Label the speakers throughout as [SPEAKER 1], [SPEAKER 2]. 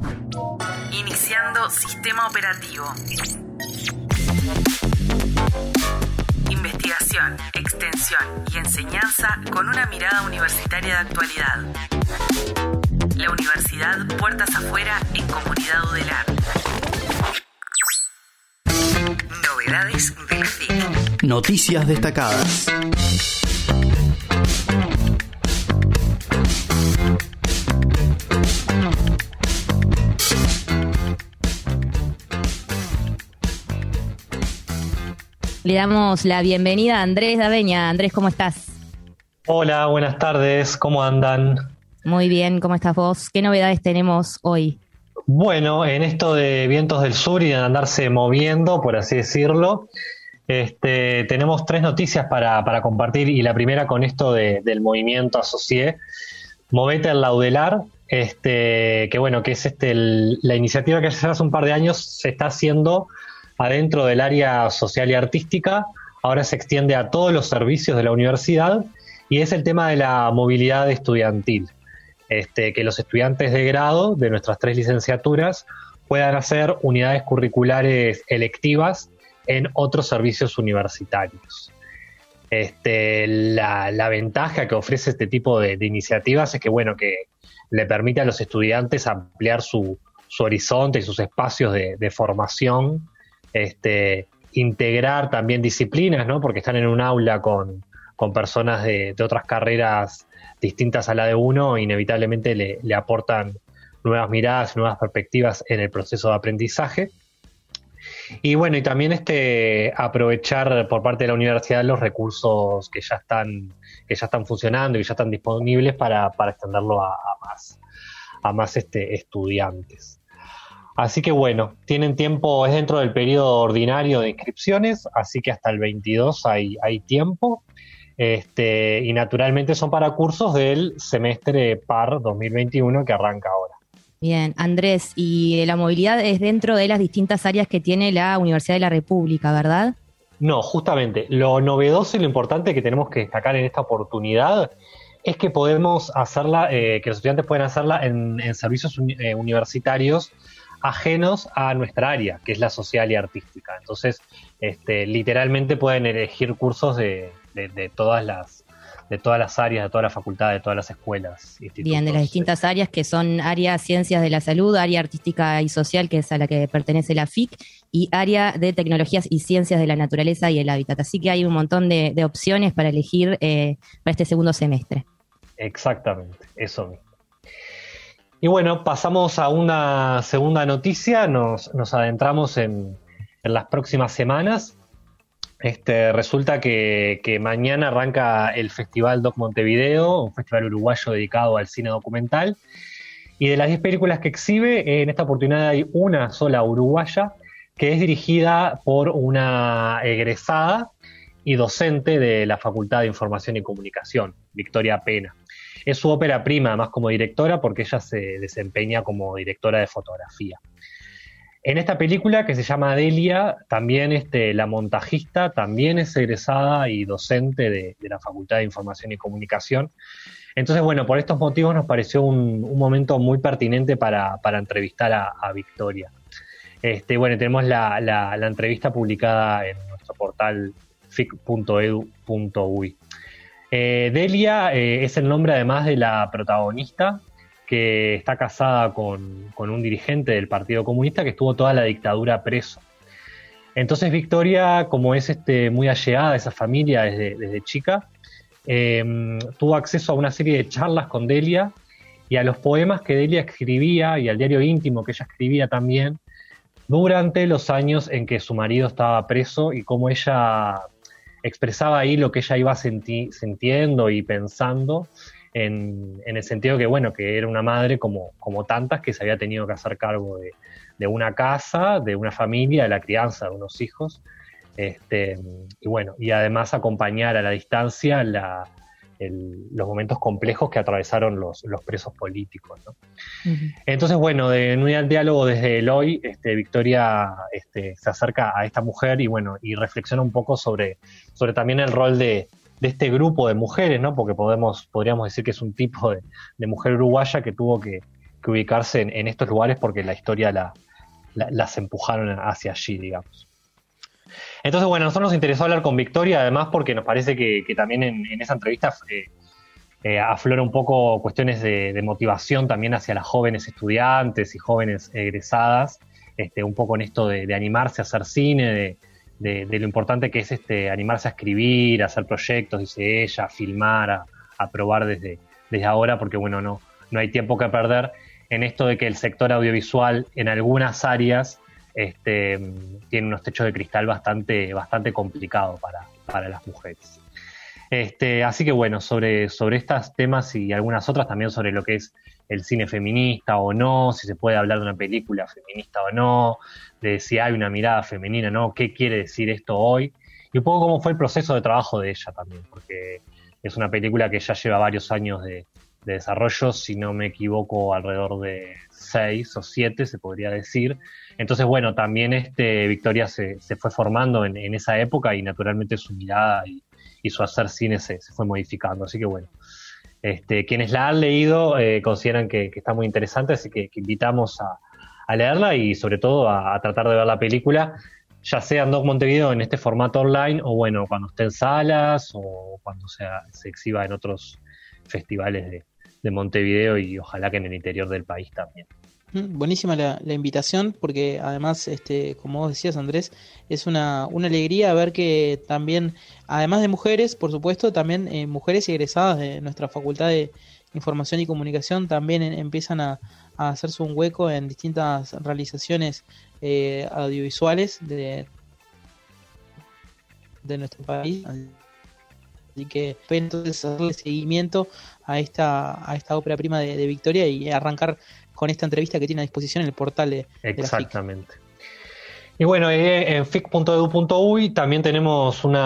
[SPEAKER 1] Iniciando sistema operativo. Investigación, extensión y enseñanza con una mirada universitaria de actualidad. La Universidad Puertas Afuera en Comunidad Udelar. Novedades de la FIC.
[SPEAKER 2] Noticias destacadas.
[SPEAKER 3] Le damos la bienvenida a Andrés Daveña. Andrés, ¿cómo estás?
[SPEAKER 4] Hola, buenas tardes, ¿cómo andan?
[SPEAKER 3] Muy bien, ¿cómo estás vos? ¿Qué novedades tenemos hoy?
[SPEAKER 4] Bueno, en esto de vientos del sur y de andarse moviendo, por así decirlo, tenemos 3 noticias para compartir, y la primera con esto del movimiento Asocié, Movete al Laudelar, que es la iniciativa que hace un par de años se está haciendo adentro del área social y artística. Ahora se extiende a todos los servicios de la universidad y es el tema de la movilidad estudiantil. Que los estudiantes de grado de nuestras 3 licenciaturas puedan hacer unidades curriculares electivas en otros servicios universitarios. La ventaja que ofrece este tipo de iniciativas es que le permite a los estudiantes ampliar su horizonte y sus espacios de formación, integrar también disciplinas, ¿no? Porque están en un aula con personas de otras carreras distintas a la de uno, inevitablemente le aportan nuevas miradas, nuevas perspectivas en el proceso de aprendizaje. Y también aprovechar por parte de la universidad los recursos que ya están funcionando y ya están disponibles para extenderlo a más estudiantes. Así que tienen tiempo, es dentro del periodo ordinario de inscripciones, así que hasta el 22 hay tiempo. Y naturalmente son para cursos del semestre PAR 2021 que arranca ahora.
[SPEAKER 3] Bien, Andrés, y la movilidad es dentro de las distintas áreas que tiene la Universidad de la República, ¿verdad?
[SPEAKER 4] No, justamente, lo novedoso y lo importante que tenemos que destacar en esta oportunidad es que podemos hacerla, que los estudiantes pueden hacerla en servicios universitarios ajenos a nuestra área, que es la social y artística. Entonces, literalmente pueden elegir cursos de todas las áreas, de todas las facultades, de todas las escuelas, institutos.
[SPEAKER 3] Bien, de las distintas áreas que son área ciencias de la salud, área artística y social, que es a la que pertenece la FIC, y área de tecnologías y ciencias de la naturaleza y el hábitat. Así que hay un montón de opciones para elegir para este segundo semestre.
[SPEAKER 4] Exactamente, eso mismo. Y pasamos a una segunda noticia, nos adentramos en las próximas semanas. Resulta que mañana arranca el Festival Doc Montevideo, un festival uruguayo dedicado al cine documental, y de las 10 películas que exhibe, en esta oportunidad hay una sola uruguaya, que es dirigida por una egresada y docente de la Facultad de Información y Comunicación, Victoria Pena. Es su ópera prima, además, como directora, porque ella se desempeña como directora de fotografía. En esta película, que se llama Delia, también la montajista también es egresada y docente de la Facultad de Información y Comunicación. Entonces, por estos motivos nos pareció un momento muy pertinente para entrevistar a Victoria. Tenemos la entrevista publicada en nuestro portal fic.edu.uy. Delia es el nombre, además, de la protagonista, que está casada con un dirigente del Partido Comunista que estuvo toda la dictadura preso. Entonces Victoria, como es muy allegada a esa familia desde chica, tuvo acceso a una serie de charlas con Delia y a los poemas que Delia escribía y al diario íntimo que ella escribía también durante los años en que su marido estaba preso, y cómo ella expresaba ahí lo que ella iba sintiendo y pensando, en el sentido que era una madre como tantas, que se había tenido que hacer cargo de una casa, de una familia, de la crianza de unos hijos, y además acompañar a la distancia los momentos complejos que atravesaron los presos políticos, ¿no? Uh-huh. Entonces, en un diálogo desde el hoy, Victoria se acerca a esta mujer y reflexiona un poco sobre también el rol de este grupo de mujeres, ¿no? Porque podríamos decir que es un tipo de mujer uruguaya que tuvo que que ubicarse en estos lugares porque la historia las empujaron hacia allí, digamos. Entonces, bueno, a nosotros nos interesó hablar con Victoria, además porque nos parece que también en esa entrevista aflora un poco cuestiones de motivación también hacia las jóvenes estudiantes y jóvenes egresadas, un poco en esto de animarse a hacer cine, de lo importante que es animarse a escribir, a hacer proyectos, dice ella, a filmar, a probar desde ahora, porque bueno, no hay tiempo que perder en esto de que el sector audiovisual en algunas áreas tiene unos techos de cristal bastante complicados para las mujeres. Así que bueno, sobre estos temas y algunas otras, también sobre lo que es el cine feminista o no, si se puede hablar de una película feminista o no, de si hay una mirada femenina o no, qué quiere decir esto hoy, y un poco cómo fue el proceso de trabajo de ella también, porque es una película que ya lleva varios años de desarrollo, si no me equivoco, alrededor de 6 o 7, se podría decir. Entonces, bueno, también Victoria se fue formando en esa época y naturalmente su mirada y su hacer cine se fue modificando. Así que, bueno, quienes la han leído consideran que está muy interesante, así que invitamos a leerla y sobre todo a tratar de ver la película, ya sea en Doc Montevideo en este formato online o, bueno, cuando esté en salas o cuando se exhiba en otros festivales de Montevideo y ojalá que en el interior del país también.
[SPEAKER 2] Buenísima la invitación, porque además, como vos decías, Andrés, es una alegría ver que también, además de mujeres, por supuesto, también mujeres egresadas de nuestra Facultad de Información y Comunicación también empiezan a hacerse un hueco en distintas realizaciones audiovisuales de nuestro país. Así que entonces hacerle seguimiento a esta ópera prima de Victoria y arrancar con esta entrevista que tiene a disposición en el portal de
[SPEAKER 4] Exactamente. La FIC. Y bueno, en fic.edu.uy también tenemos un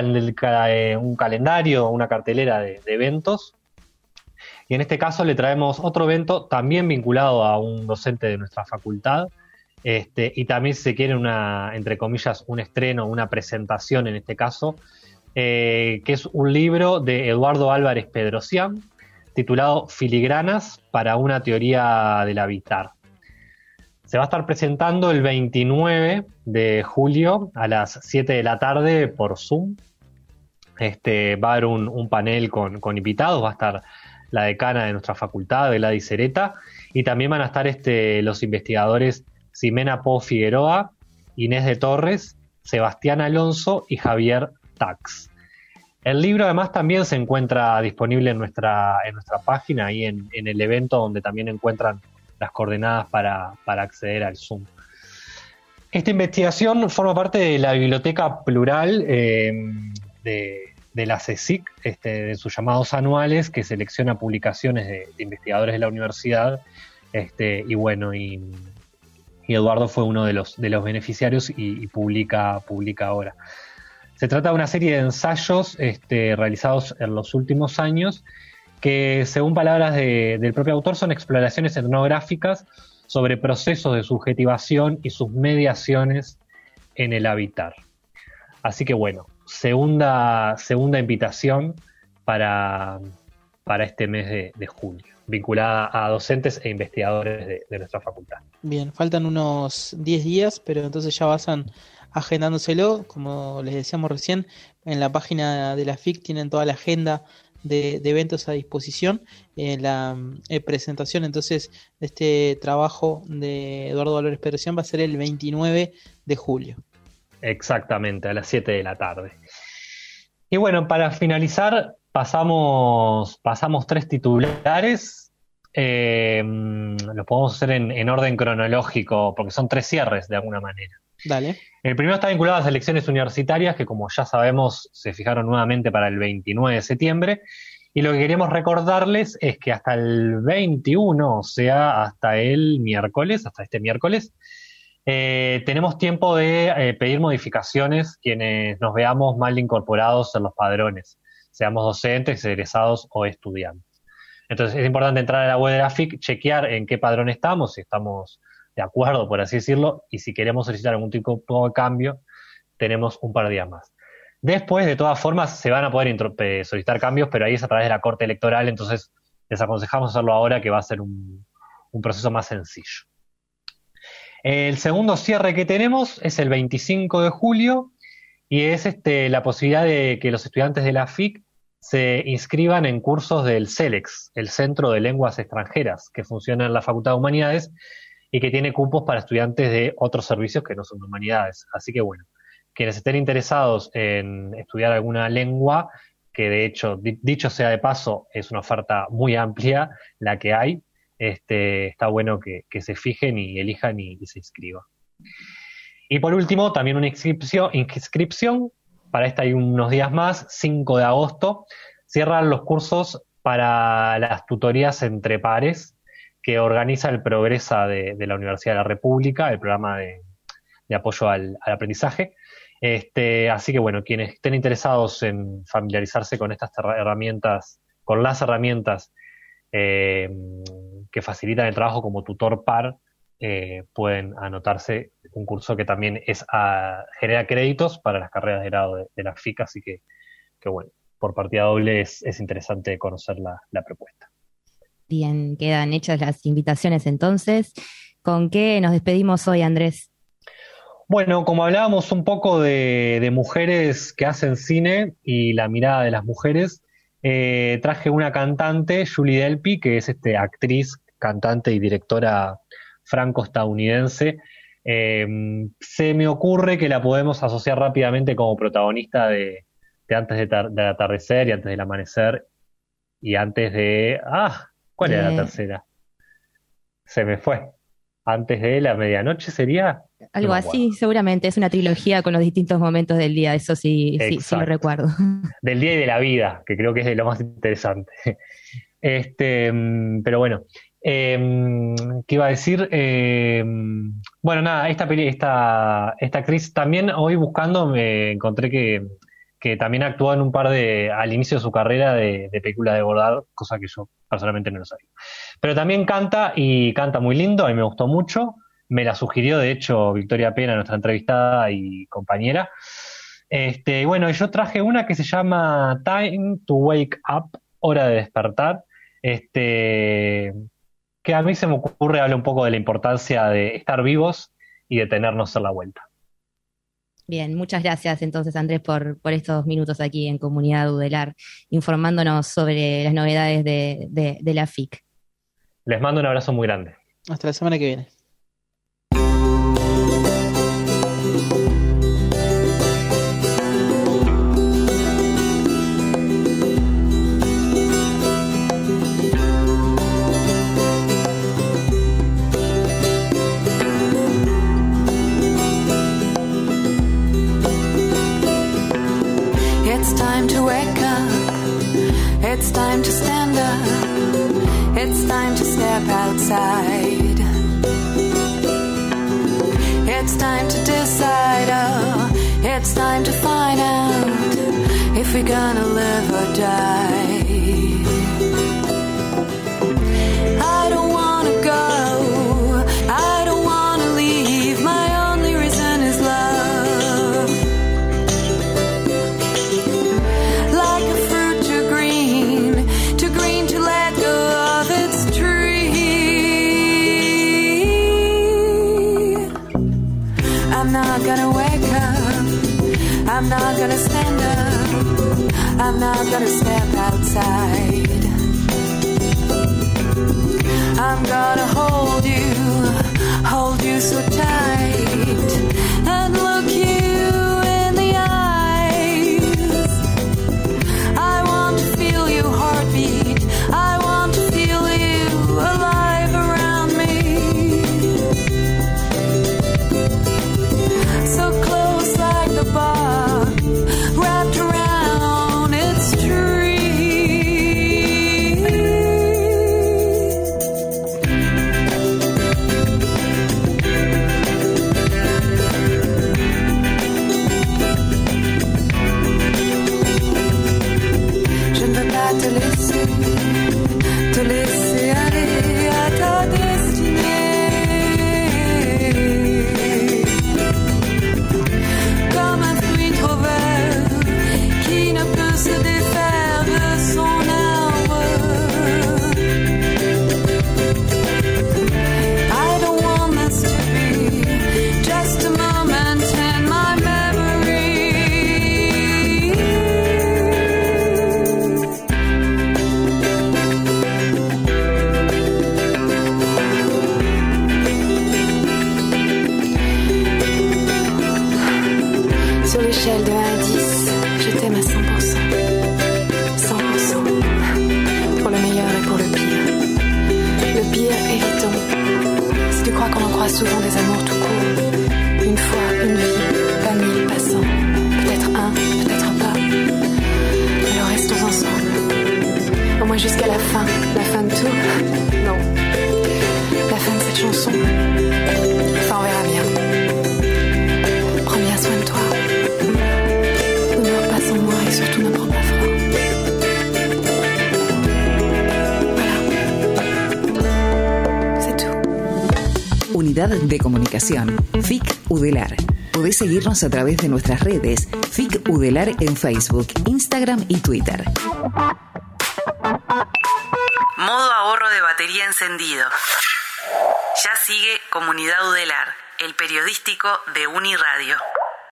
[SPEAKER 4] calendario, una cartelera de eventos. Y en este caso le traemos otro evento también vinculado a un docente de nuestra facultad. Y también, si se quiere, entre comillas, un estreno, una presentación en este caso, que es un libro de Eduardo Álvarez Pedrosian, titulado Filigranas para una teoría del habitar. Se va a estar presentando el 29 de julio a las 7 de la tarde por Zoom. Va a haber un panel con invitados, va a estar la decana de nuestra facultad, Gladys Cereta, y también van a estar los investigadores Ximena Po Figueroa, Inés de Torres, Sebastián Alonso y Javier Tax. El libro además también se encuentra disponible en nuestra página, ahí en el evento, donde también encuentran las coordenadas para acceder al Zoom. Esta investigación forma parte de la biblioteca plural de la CSIC, de sus llamados anuales, que selecciona publicaciones de investigadores de la universidad, y Eduardo fue uno de los beneficiarios y publica ahora. Se trata de una serie de ensayos realizados en los últimos años que, según palabras del propio autor, son exploraciones etnográficas sobre procesos de subjetivación y sus mediaciones en el habitar. Así que bueno, segunda invitación para este mes de julio, vinculada a docentes e investigadores de nuestra facultad.
[SPEAKER 2] Bien, faltan unos 10 días, pero entonces ya vayan agendándoselo. Como les decíamos recién, en la página de la FIC tienen toda la agenda de eventos a disposición, la presentación entonces de este trabajo de Eduardo Álvarez Pedrosian va a ser el 29 de julio.
[SPEAKER 4] Exactamente, a las 7 de la tarde. Y bueno, para finalizar, pasamos 3 titulares. Los podemos hacer en orden cronológico, porque son 3 cierres de alguna manera.
[SPEAKER 2] Dale.
[SPEAKER 4] El primero está vinculado a las elecciones universitarias, que como ya sabemos se fijaron nuevamente para el 29 de septiembre, y lo que queremos recordarles es que hasta el 21, o sea, hasta este miércoles, tenemos tiempo de pedir modificaciones quienes nos veamos mal incorporados en los padrones, seamos docentes, egresados o estudiantes. Entonces es importante entrar a la web de la FIC, chequear en qué padrón estamos, si estamos de acuerdo, por así decirlo, y si queremos solicitar algún tipo de cambio, tenemos un par de días más. Después, de todas formas, se van a poder solicitar cambios, pero ahí es a través de la Corte Electoral, entonces les aconsejamos hacerlo ahora, que va a ser un un proceso más sencillo. El segundo cierre que tenemos es el 25 de julio y es la posibilidad de que los estudiantes de la FIC se inscriban en cursos del CELEX, el Centro de Lenguas Extranjeras, que funciona en la Facultad de Humanidades y que tiene cupos para estudiantes de otros servicios que no son de humanidades. Así que bueno, quienes estén interesados en estudiar alguna lengua, que de hecho, dicho sea de paso, es una oferta muy amplia la que hay, está bueno que se fijen y elijan y se inscriban. Y por último, también una inscripción, para esta hay unos días más, 5 de agosto, cierran los cursos para las tutorías entre pares que organiza el Progresa de la Universidad de la República, el programa de apoyo al aprendizaje. Así que bueno, quienes estén interesados en familiarizarse con estas herramientas, con las herramientas que facilitan el trabajo como tutor par, pueden anotarse un curso que también genera créditos para las carreras de grado de la FIC, así que bueno, por partida doble es interesante conocer la propuesta.
[SPEAKER 3] Bien, quedan hechas las invitaciones entonces. ¿Con qué nos despedimos hoy, Andrés?
[SPEAKER 4] Bueno, como hablábamos un poco de mujeres que hacen cine y la mirada de las mujeres, traje una cantante, Julie Delpy, que es actriz, cantante y directora franco-estadounidense. Se me ocurre que la podemos asociar rápidamente como protagonista de Antes del atardecer y Antes del amanecer y antes de... ¿cuál era la tercera? Se me fue. Antes de la medianoche sería...
[SPEAKER 3] Algo así, seguramente. Es una trilogía con los distintos momentos del día, eso sí lo recuerdo.
[SPEAKER 4] Del día y de la vida, que creo que es de lo más interesante. Pero bueno, ¿qué iba a decir? Bueno, nada, esta actriz también hoy buscando me encontré que también actuó en un par al inicio de su carrera de película de Godard, cosa que yo personalmente no lo sabía. Pero también canta y canta muy lindo, a mí me gustó mucho. Me la sugirió, de hecho, Victoria Pena, nuestra entrevistada y compañera. Bueno, yo traje una que se llama Time to Wake Up, Hora de Despertar, que a mí se me ocurre, habla un poco de la importancia de estar vivos y de tenernos en la vuelta.
[SPEAKER 3] Bien, muchas gracias entonces, Andrés, por estos minutos aquí en Comunidad Udelar, informándonos sobre las novedades de la FIC.
[SPEAKER 4] Les mando un abrazo muy grande.
[SPEAKER 2] Hasta la semana que viene.
[SPEAKER 5] It's time to stand up. It's time to step outside. It's time to decide. It's time to find out if we're gonna live or die. I don't wanna go. I don't wanna leave. My only reason is love. Like a fruit too green to let go of its tree. I'm not gonna wake up. I'm not gonna stand up. I'm not gonna step outside. I'm gonna hold you so tight, and look you in the eyes. I want to feel your heartbeat. I want to feel you alive around me. So close like the bar, wrapped around its tree. tu crois qu'on en croise souvent des amours tout court? Une fois, une vie, pas 1000 passants. Peut-être un, peut-être pas. Alors restons ensemble. Au moins jusqu'à la fin de tout. Non, la fin de cette chanson. Enfin, on verra bien. Prends bien soin de toi. Ne meurs pas sans moi et surtout ne prends pas froid. Voilà. C'est tout.
[SPEAKER 6] Unidad de Comunicación, FIC Udelar. Podés seguirnos a través de nuestras redes, FIC Udelar en Facebook, Instagram y Twitter.
[SPEAKER 1] Modo ahorro de batería encendido. Ya sigue Comunidad Udelar, el periodístico de Uniradio.